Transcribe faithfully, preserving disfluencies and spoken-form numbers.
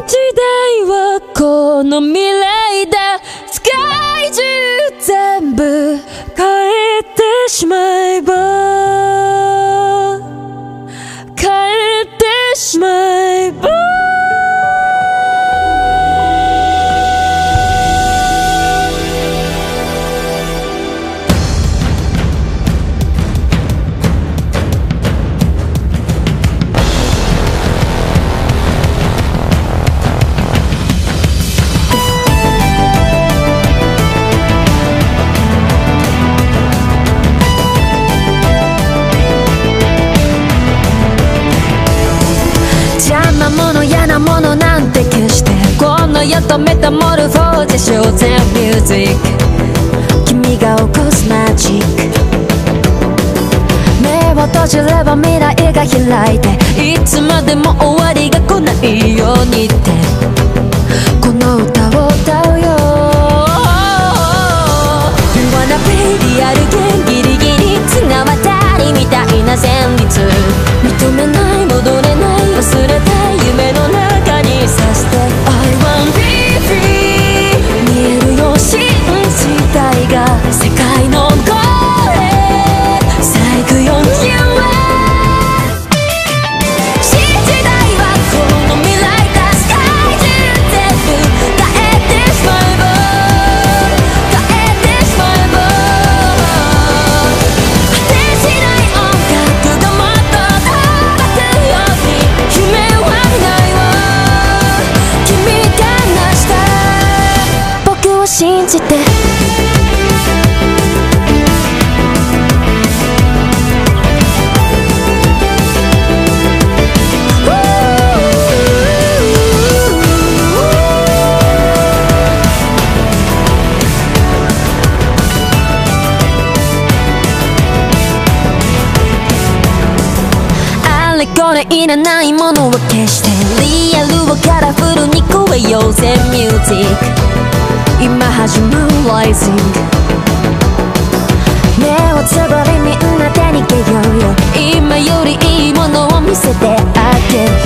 代はこの未来だ。世界中全部変えてしまえば、変えてしまえば。ものなんて決してこの世とメタモルフォーゼショーゼンミュージック、君が起こすマジック。目を閉じれば未来が開いて、いつまでも終わりが来ないようにってこの歌を歌うよ。 Wanna be リアル弦ギリギリ綱渡りみたいな旋律、認めない戻れない忘れたい夢の中にさして I wanna be free 見えるよ信じたいが世界の声さあ行くよ You are 新時代はこの未来だ。世界中全部変えてしまえば、変えてしまえば、果てしない音楽がもっと届くように夢はないわ。君が成した僕を信じて。これいらないものを消してリアルをカラフルに超えようぜミュージック。今始まる Rising 目をつぶりみんなで逃げようよ。今よりいいものを見せてあげる。